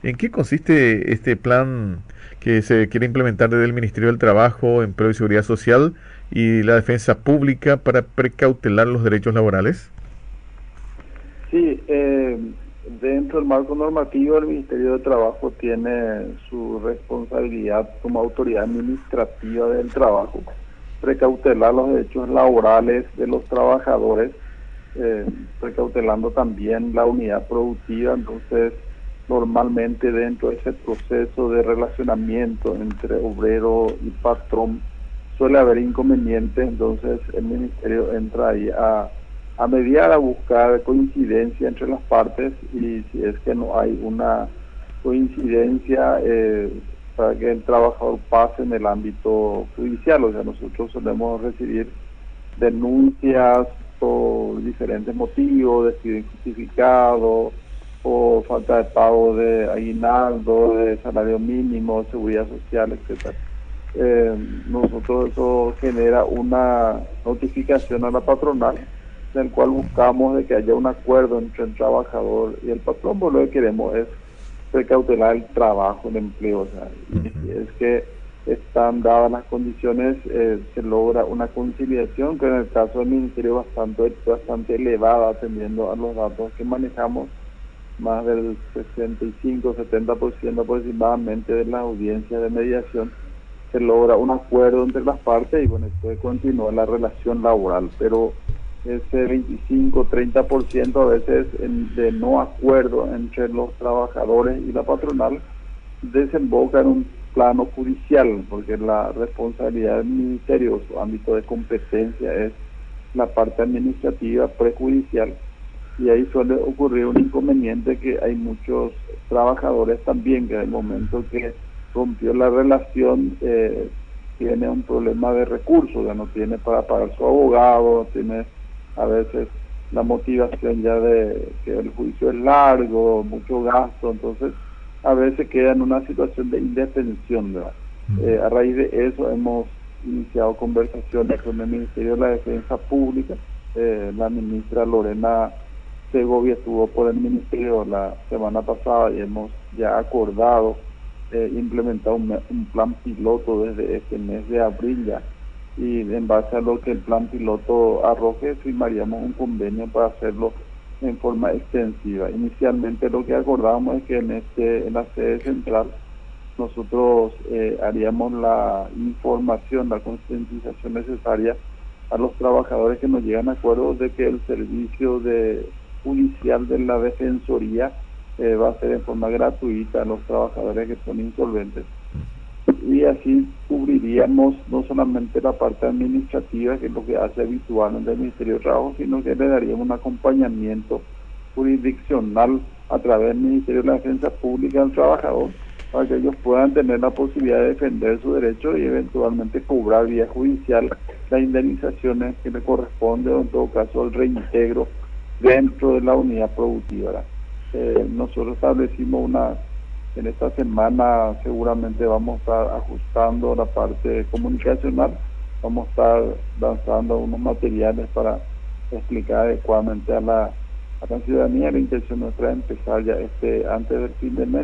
¿En qué consiste este plan que se quiere implementar desde el Ministerio del Trabajo, Empleo y Seguridad Social y la Defensa Pública para precautelar los derechos laborales? Sí, dentro del marco normativo, el Ministerio de Trabajo tiene su responsabilidad como autoridad administrativa del trabajo, precautelar los derechos laborales de los trabajadores, eh, precautelando también la unidad productiva. Entonces, normalmente dentro de ese proceso de relacionamiento entre obrero y patrón suele haber inconvenientes. Entonces el ministerio entra ahí a mediar, a buscar coincidencia entre las partes, y si es que no hay una coincidencia, para que el trabajador pase en el ámbito judicial. O sea, nosotros solemos recibir denuncias por diferentes motivos: despido injustificado, o falta de pago de aguinaldo, de salario mínimo, seguridad social, etcétera. Nosotros, eso genera una notificación a la patronal, en el cual buscamos de que haya un acuerdo entre el trabajador y el patrón. Pues lo que queremos es precautelar el trabajo, el empleo. O sea, y si es que están dadas las condiciones, se logra una conciliación, que en el caso del ministerio es bastante elevada, atendiendo a los datos que manejamos. Más del 65-70% aproximadamente de las audiencias de mediación se logra un acuerdo entre las partes, y bueno, puede continuar la relación laboral. Pero ese 25-30% a veces de no acuerdo entre los trabajadores y la patronal desemboca en un plano judicial, porque la responsabilidad del ministerio, su ámbito de competencia, es la parte administrativa prejudicial. Y ahí suele ocurrir un inconveniente, que hay muchos trabajadores también que en el momento que rompió la relación, tiene un problema de recursos, ya no tiene para pagar su abogado, tiene a veces la motivación ya de que el juicio es largo, mucho gasto. Entonces a veces queda en una situación de indefensión, ¿verdad? A raíz de eso hemos iniciado conversaciones con el Ministerio de la Defensa Pública. La ministra Lorena Segovia estuvo por el ministerio la semana pasada, y hemos ya acordado implementar un plan piloto desde este mes de abril ya. Y en base a lo que el plan piloto arroje, firmaríamos un convenio para hacerlo en forma extensiva. Inicialmente lo que acordamos es que en la sede central nosotros haríamos la información, la concientización necesaria a los trabajadores que nos llegan a acuerdos de que el servicio judicial de la Defensoría va a ser en forma gratuita a los trabajadores que son insolventes. Y así cubriríamos no solamente la parte administrativa, que es lo que hace habitualmente el Ministerio de Trabajo, sino que le daríamos un acompañamiento jurisdiccional a través del Ministerio de la Defensa Pública al trabajador, para que ellos puedan tener la posibilidad de defender su derecho y eventualmente cobrar vía judicial las indemnizaciones que le corresponde, o en todo caso el reintegro dentro de la unidad productiva. Nosotros establecimos en esta semana seguramente vamos a estar ajustando la parte comunicacional, vamos a estar lanzando unos materiales para explicar adecuadamente a la ciudadanía. La intención nuestra es empezar ya antes del fin de mes,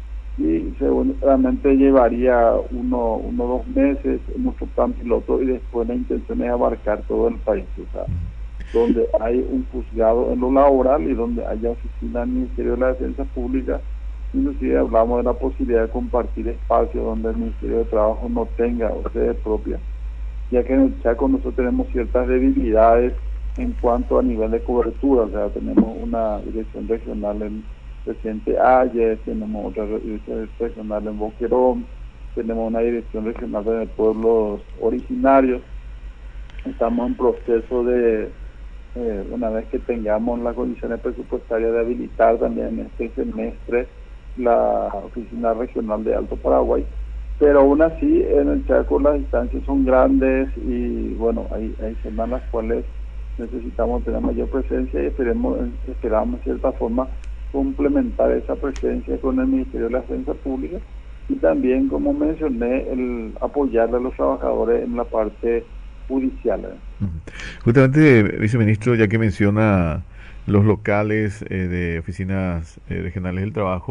y seguramente llevaría uno o 2 meses en nuestro plan piloto, y después la intención es abarcar todo el país. O sea, donde hay un juzgado en lo laboral y donde haya oficina del Ministerio de la Defensa Pública. Inclusive hablamos de la posibilidad de compartir espacios donde el Ministerio de Trabajo no tenga sede propia, ya que en el Chaco nosotros tenemos ciertas debilidades en cuanto a nivel de cobertura. O sea, tenemos una dirección regional en Presidente Ayes, tenemos otra dirección regional en Boquerón, tenemos una dirección regional de pueblos originarios. Estamos en proceso de, una vez que tengamos las condiciones presupuestarias, de habilitar también este semestre la oficina regional de Alto Paraguay. Pero aún así en el Chaco las distancias son grandes, y bueno, hay zonas en las cuales necesitamos tener mayor presencia, y esperamos en cierta forma complementar esa presencia con el Ministerio de la Defensa Pública, y también, como mencioné, el apoyarle a los trabajadores en la parte judicial. Justamente, viceministro, ya que menciona los locales de oficinas regionales del trabajo,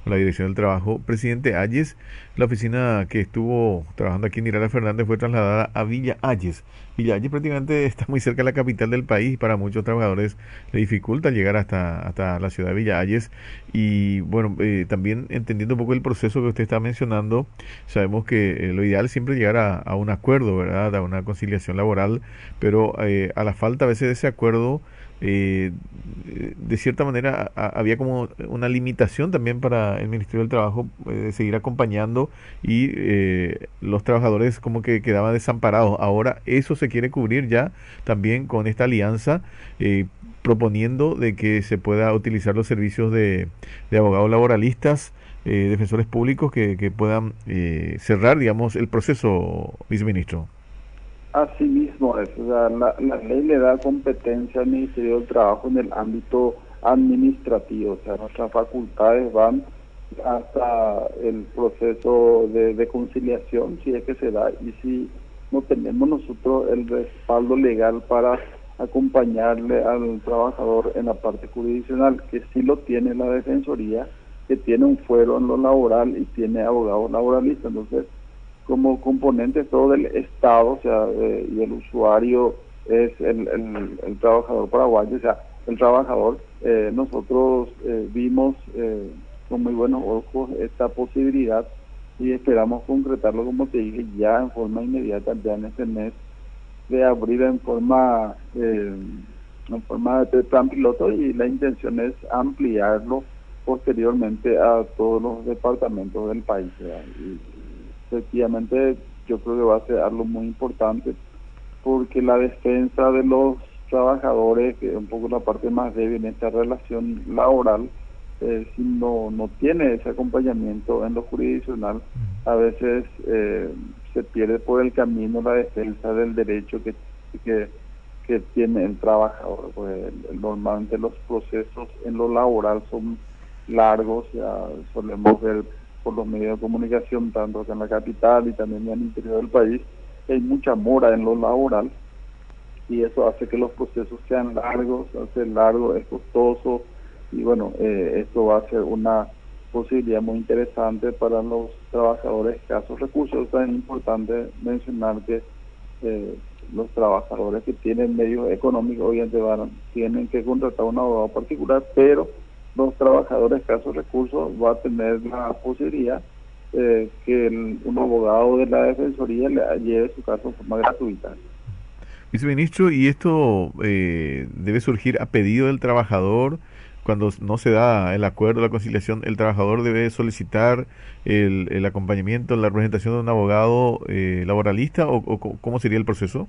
con la Dirección del Trabajo. Presidente Ayes, la oficina que estuvo trabajando aquí en Irala Fernández fue trasladada a Villa Ayes. Villa Ayes prácticamente está muy cerca de la capital del país y para muchos trabajadores le dificulta llegar hasta la ciudad de Villa Ayes. Y bueno, también entendiendo un poco el proceso que usted está mencionando, sabemos que lo ideal es siempre llegar a un acuerdo, ¿verdad? A una conciliación laboral, pero a la falta a veces de ese acuerdo, de cierta manera había como una limitación también para el Ministerio del Trabajo de seguir acompañando y los trabajadores como que quedaban desamparados. Ahora eso se quiere cubrir ya también con esta alianza, proponiendo de que se pueda utilizar los servicios de abogados laboralistas, defensores públicos que puedan cerrar, digamos, el proceso, viceministro. Así mismo es, o sea, la ley le da competencia al Ministerio del Trabajo en el ámbito administrativo, o sea, nuestras facultades van hasta el proceso de conciliación, si es que se da, y si no tenemos nosotros el respaldo legal para acompañarle al trabajador en la parte jurisdiccional, que sí lo tiene la Defensoría, que tiene un fuero en lo laboral y tiene abogados laboralistas. Entonces, como componente todo del Estado, o sea, y el usuario es el trabajador paraguayo, o sea, el trabajador, nosotros vimos con muy buenos ojos esta posibilidad y esperamos concretarlo, como te dije, ya en forma inmediata, ya en este mes de abril en forma de plan piloto, y la intención es ampliarlo posteriormente a todos los departamentos del país, ¿verdad? Y efectivamente yo creo que va a ser algo muy importante porque la defensa de los trabajadores, que es un poco la parte más débil en esta relación laboral, si no tiene ese acompañamiento en lo jurisdiccional, a veces se pierde por el camino la defensa del derecho que tiene el trabajador. Pues normalmente los procesos en lo laboral son largos, ya solemos ver por los medios de comunicación, tanto acá en la capital y también en el interior del país, hay mucha mora en lo laboral y eso hace que los procesos sean largos, hace largo, es costoso, y bueno, esto va a ser una posibilidad muy interesante para los trabajadores de escasos recursos. Es tan importante mencionar que los trabajadores que tienen medios económicos obviamente tienen que contratar un abogado particular, pero los trabajadores de escasos recursos va a tener la posibilidad que un abogado de la Defensoría le lleve su caso en forma gratuita. Viceministro, ¿y esto debe surgir a pedido del trabajador? Cuando no se da el acuerdo, la conciliación, ¿el trabajador debe solicitar el acompañamiento, la representación de un abogado laboralista o cómo sería el proceso?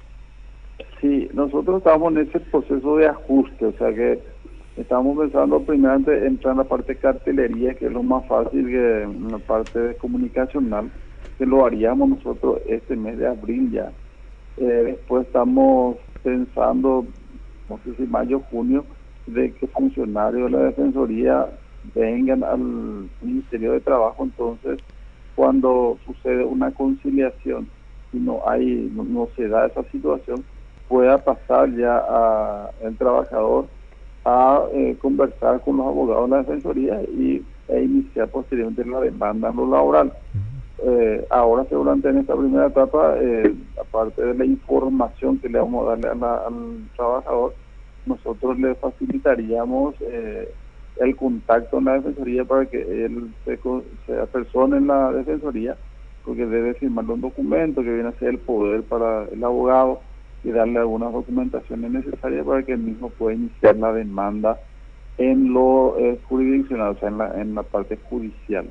Sí, nosotros estamos en ese proceso de ajuste, o sea que estamos pensando primeramente entrar en la parte de cartelería, que es lo más fácil, que en la parte de comunicacional, que lo haríamos nosotros este mes de abril ya. Después estamos pensando, no sé si mayo, junio, de que funcionarios de la Defensoría vengan al Ministerio de Trabajo. Entonces, cuando sucede una conciliación y no se da esa situación, pueda pasar ya el trabajador a conversar con los abogados de la Defensoría e iniciar posteriormente la demanda en lo laboral. Ahora seguramente en esta primera etapa, aparte de la información que le vamos a darle al trabajador, nosotros le facilitaríamos el contacto en la Defensoría para que él se apersone en la Defensoría, porque debe firmar un documento que viene a ser el poder para el abogado y darle algunas documentaciones necesarias para que el mismo pueda iniciar la demanda en lo jurisdiccional, o sea, en la parte judicial.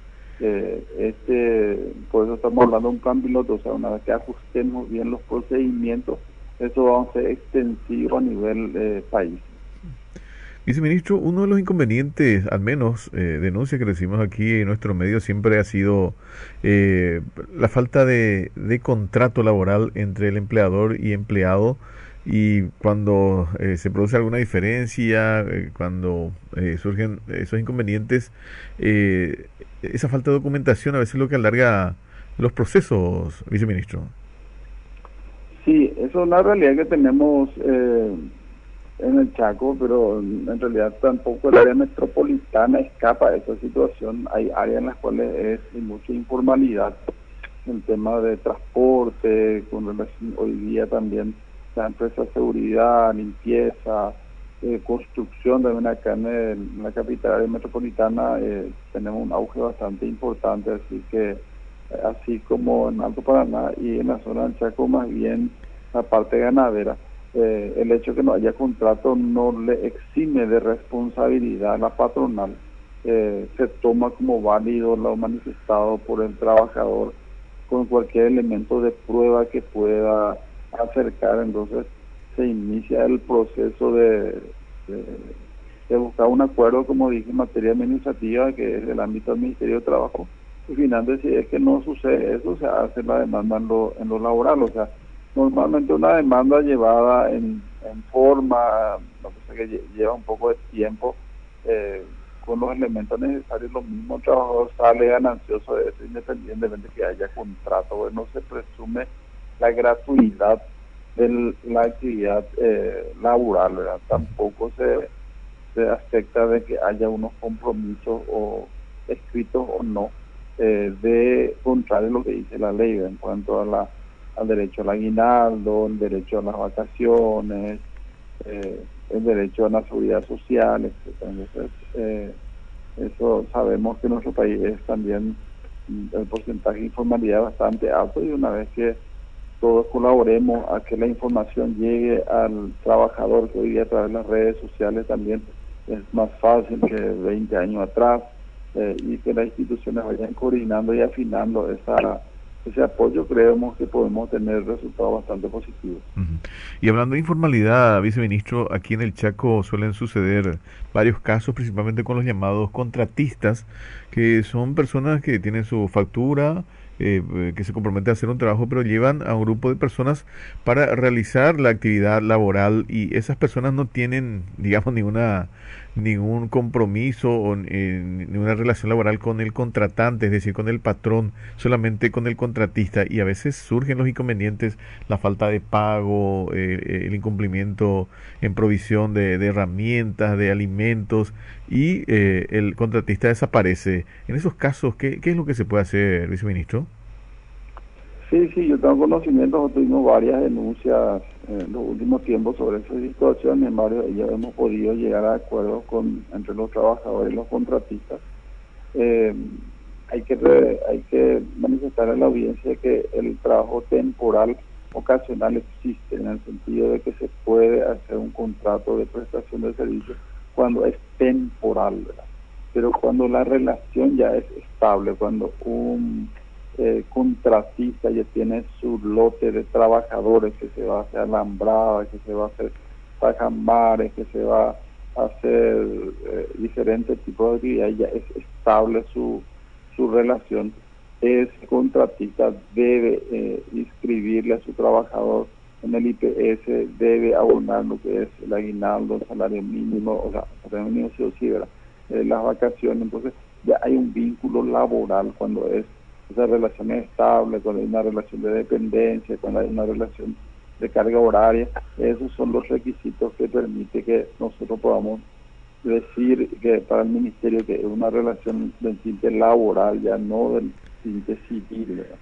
Por eso estamos hablando de un plan piloto, o sea, una vez que ajustemos bien los procedimientos, eso va a ser extensivo a nivel país. Viceministro, uno de los inconvenientes, al menos denuncias que recibimos aquí en nuestro medio, siempre ha sido la falta de contrato laboral entre el empleador y empleado, y cuando se produce alguna diferencia, cuando surgen esos inconvenientes, esa falta de documentación a veces es lo que alarga los procesos, viceministro. Sí, eso es una realidad que tenemos en el Chaco, pero en realidad tampoco el área metropolitana escapa de esa situación. Hay áreas en las cuales hay mucha informalidad, el tema de transporte, con relación hoy día también la empresa de seguridad, limpieza, construcción también acá en la capital área metropolitana tenemos un auge bastante importante, así que así como en Alto Paraná y en la zona del Chaco más bien la parte ganadera. El hecho de que no haya contrato no le exime de responsabilidad a la patronal, se toma como válido lo manifestado por el trabajador con cualquier elemento de prueba que pueda acercar, entonces se inicia el proceso de, de buscar un acuerdo, como dije, en materia administrativa, que es del ámbito del Ministerio de Trabajo, y finalmente si es que no sucede eso, se hace la demanda en lo laboral, o sea, normalmente una demanda llevada en forma, lo que sé que lleva un poco de tiempo, con los elementos necesarios, lo mismo el trabajador sale ganancioso de eso, independientemente que haya contrato, bueno, no se presume la gratuidad de la actividad laboral, ¿verdad? Tampoco se acepta de que haya unos compromisos o escritos o no, de contrario a lo que dice la ley, ¿verdad? En cuanto a al derecho al aguinaldo, el derecho a las vacaciones, el derecho a la seguridad social, etcétera. Entonces, eso sabemos que en nuestro país es también el porcentaje de informalidad bastante alto, y una vez que todos colaboremos a que la información llegue al trabajador, que hoy día a través de las redes sociales también es más fácil que 20 años atrás, y que las instituciones vayan coordinando y afinando ese apoyo, creemos que podemos tener resultados bastante positivos. Ujú. Y hablando de informalidad, viceministro, aquí en el Chaco suelen suceder varios casos, principalmente con los llamados contratistas, que son personas que tienen su factura, que se comprometen a hacer un trabajo, pero llevan a un grupo de personas para realizar la actividad laboral, y esas personas no tienen, digamos, ningún compromiso o ninguna relación laboral con el contratante, es decir, con el patrón, solamente con el contratista, y a veces surgen los inconvenientes, la falta de pago, el incumplimiento en provisión de herramientas, de alimentos, y el contratista desaparece. En esos casos, ¿qué es lo que se puede hacer, viceministro? Sí, sí, yo tengo conocimiento, tuvimos varias denuncias en los últimos tiempos sobre esa situación, en varios de ellos hemos podido llegar a acuerdos entre los trabajadores y los contratistas. Eh, hay que manifestar a la audiencia que el trabajo temporal ocasional existe, en el sentido de que se puede hacer un contrato de prestación de servicios cuando es temporal, ¿verdad? Pero cuando la relación ya es estable, cuando un contratista ya tiene su lote de trabajadores, que se va a hacer alambrada, que se va a hacer tajamares, que se va a hacer diferentes tipos de actividades, ya es estable su relación, ese contratista debe inscribirle a su trabajador en el IPS, debe abonar lo que es el aguinaldo, el salario mínimo, o sea, el salario mínimo sí o sí, ¿verdad? Las vacaciones. Entonces ya hay un vínculo laboral cuando esa relación es estable, cuando hay una relación de dependencia, cuando hay una relación de carga horaria. Esos son los requisitos que permite que nosotros podamos decir que para el ministerio que es una relación del tinte laboral, ya no del tinte civil, ¿verdad?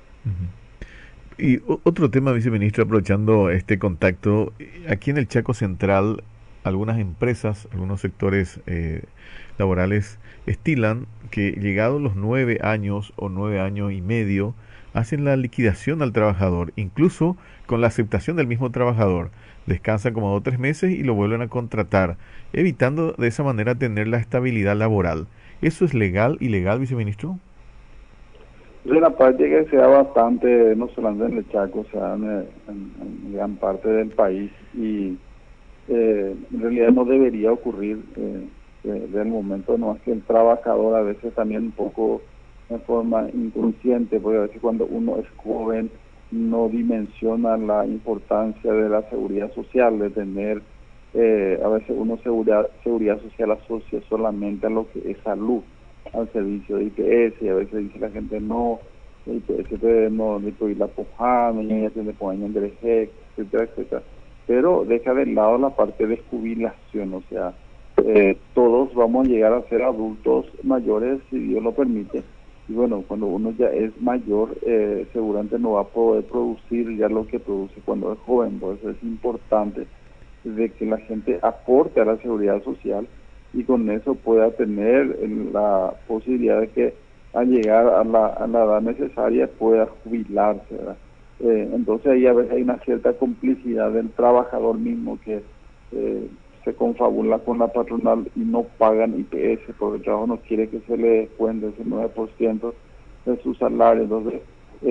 Y otro tema, viceministro, aprovechando este contacto, aquí en el Chaco Central, algunas empresas, algunos sectores laborales estilan que llegados los 9 años o 9 años y medio, hacen la liquidación al trabajador, incluso con la aceptación del mismo trabajador. Descansan como 2 o 3 meses y lo vuelven a contratar, evitando de esa manera tener la estabilidad laboral. ¿Eso es legal, ilegal, viceministro? De la práctica que se da bastante, no solamente en el Chaco, se da en gran parte del país, y en realidad no debería ocurrir del momento, no es que el trabajador a veces también un poco en forma inconsciente, porque a veces cuando uno es joven no dimensiona la importancia de la seguridad social, de tener, a veces uno seguridad social asocia solamente a lo que es salud, al servicio de IPS, y a veces dice la gente no, el IPS no le puede ir la pujada, no ya tiene con años de etcétera, etcétera. pero deja de lado la parte de jubilación, o sea, todos vamos a llegar a ser adultos mayores si Dios lo permite, y bueno, cuando uno ya es mayor, seguramente no va a poder producir ya lo que produce cuando es joven, por eso es importante de que la gente aporte a la seguridad social y con eso pueda tener la posibilidad de que al llegar a la edad necesaria pueda jubilarse, ¿verdad? Entonces ahí a veces hay una cierta complicidad del trabajador mismo que se confabula con la patronal y no pagan IPS porque el trabajo no quiere que se le descuente ese 9% de su salario. Entonces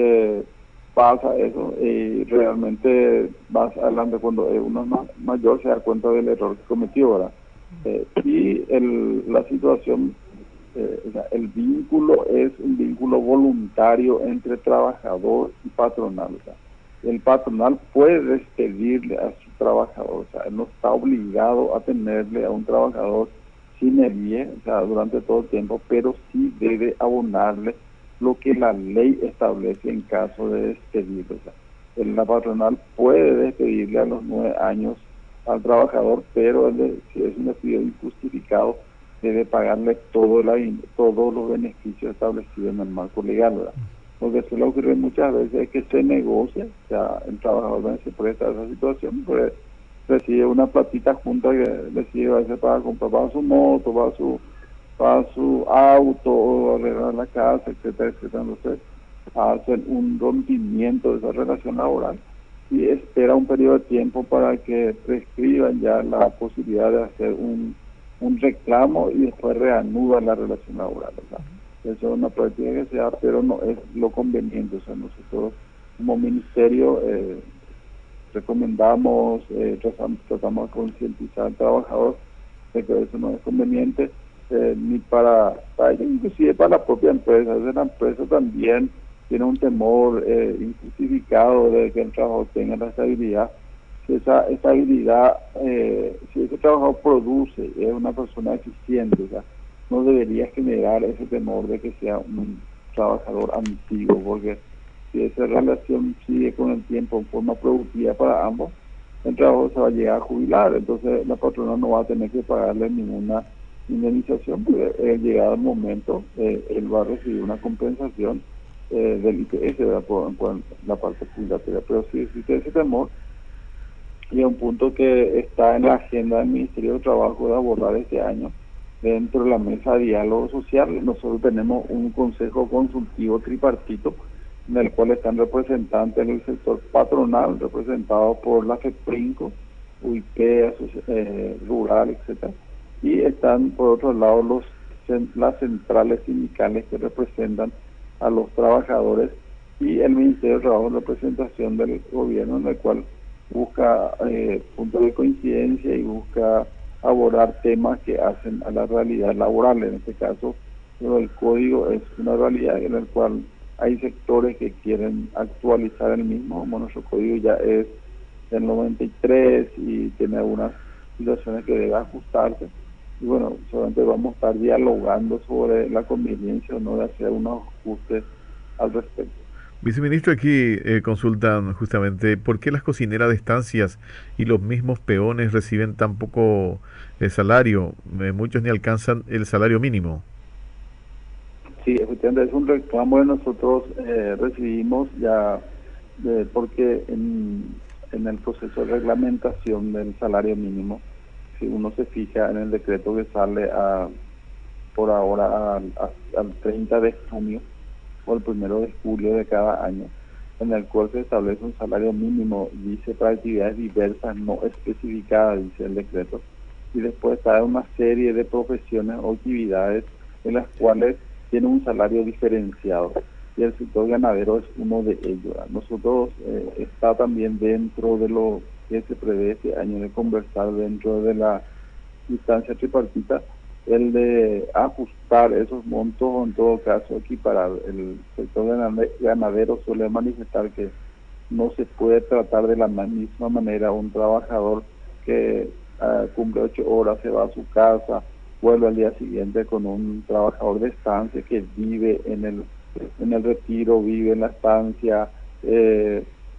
pasa eso y realmente más adelante cuando uno es mayor se da cuenta del error que cometió, ¿verdad? Y la situación, o sea, el vínculo es un vínculo voluntario entre trabajador y patronal. O sea, el patronal puede despedirle a su trabajador, o sea, él no está obligado a tenerle a un trabajador sin el o sea, durante todo el tiempo, pero sí debe abonarle lo que la ley establece en caso de despedirle. O sea, la patronal puede despedirle a los 9 años al trabajador, pero si es un despido injustificado, debe pagarle todos los beneficios establecidos en el marco legal, ¿verdad? Lo que suele ocurrir muchas veces es que se negocia, o sea, el trabajador se presta a esa situación, pues recibe una platita junta que recibe a veces para comprar para su moto, para su auto, o arreglar la casa, etcétera, etcétera. Entonces hacen un rompimiento de esa relación laboral y espera un periodo de tiempo para que prescriban ya la posibilidad de hacer un reclamo y después reanuda la relación laboral, ¿verdad? Eso es una práctica que se da, pero no es lo conveniente. O sea, nosotros como ministerio recomendamos, tratamos de concientizar al trabajador de que eso no es conveniente, ni para ellos, inclusive para la propia empresa. O sea, la empresa también tiene un temor injustificado de que el trabajador tenga la estabilidad. Si esa estabilidad, si ese trabajador produce, es una persona eficiente, o sea, no debería generar ese temor de que sea un trabajador antiguo, porque si esa relación sigue con el tiempo en forma productiva para ambos, el trabajador se va a llegar a jubilar, entonces la patrona no va a tener que pagarle ninguna indemnización, porque llegado el momento, él va a recibir una compensación del IPS, ¿verdad? Por la parte jubilatoria. Pero si existe ese temor, y es un punto que está en la agenda del Ministerio de Trabajo de abordar este año, dentro de la mesa de diálogo social, nosotros tenemos un consejo consultivo tripartito, en el cual están representantes del sector patronal, representados por la FEPRINCO, UIP, Rural, etcétera, y están por otro lado las centrales sindicales que representan a los trabajadores y el Ministerio de Trabajo en representación del gobierno, en el cual busca puntos de coincidencia y busca abordar temas que hacen a la realidad laboral. En este caso, el código es una realidad en la cual hay sectores que quieren actualizar el mismo. Bueno, nuestro código ya es del 93 y tiene algunas situaciones que debe ajustarse. Y bueno, solamente vamos a estar dialogando sobre la conveniencia o no de hacer unos ajustes al respecto. Viceministro, aquí consultan justamente por qué las cocineras de estancias y los mismos peones reciben tan poco salario. Muchos ni alcanzan el salario mínimo. Sí, efectivamente es un reclamo que nosotros recibimos ya, porque en el proceso de reglamentación del salario mínimo, si uno se fija en el decreto que sale por ahora al 30 de junio o el 1 de julio de cada año, en el cual se establece un salario mínimo, dice para actividades diversas no especificadas, dice el decreto, y después está una serie de profesiones o actividades en las cuales tiene un salario diferenciado, y el sector ganadero es uno de ellos. Nosotros está también dentro de lo que se prevé este año de conversar dentro de la instancia tripartita, el de ajustar esos montos o en todo caso equiparar. El sector ganadero suele manifestar que no se puede tratar de la misma manera un trabajador que cumple 8 horas, se va a su casa, vuelve al día siguiente, con un trabajador de estancia que vive en el retiro, vive en la estancia,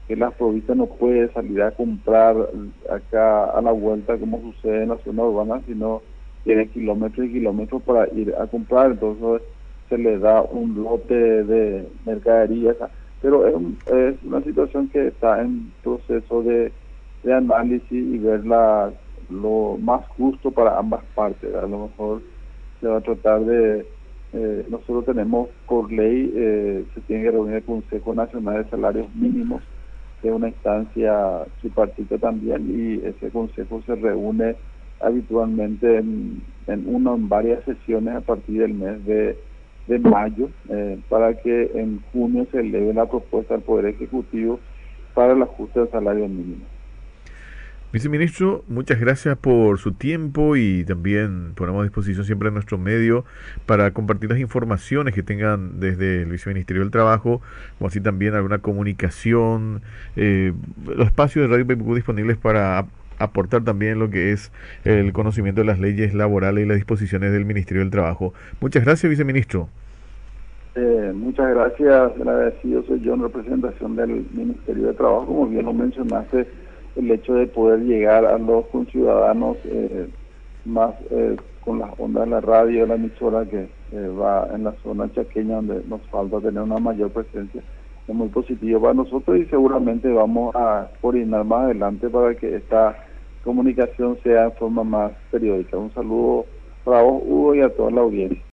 que las provincias no pueden salir a comprar acá a la vuelta como sucede en la zona urbana, sino tiene kilómetros y kilómetros para ir a comprar, entonces se le da un lote de mercadería acá. Pero es una situación que está en proceso de análisis y ver lo más justo para ambas partes. A lo mejor se va a tratar de, nosotros tenemos por ley, se tiene que reunir el Consejo Nacional de Salarios Mínimos, que es una instancia tripartita también, y ese consejo se reúne habitualmente en varias sesiones a partir del mes de mayo, para que en junio se eleve la propuesta al Poder Ejecutivo para el ajuste del salario mínimo. Viceministro, muchas gracias por su tiempo y también ponemos a disposición siempre nuestro medio para compartir las informaciones que tengan desde el Viceministerio del Trabajo, como así también alguna comunicación, los espacios de Radio Paipú disponibles para aportar también lo que es el conocimiento de las leyes laborales y las disposiciones del Ministerio del Trabajo. Muchas gracias, viceministro. Muchas gracias, el agradecido soy yo en representación del Ministerio de Trabajo, como bien lo mencionaste, el hecho de poder llegar a los conciudadanos más con las ondas de la radio, la emisora que va en la zona chaqueña donde nos falta tener una mayor presencia, es muy positivo para nosotros y seguramente vamos a coordinar más adelante para que esta comunicación sea en forma más periódica. Un saludo para vos, Hugo, y a toda la audiencia.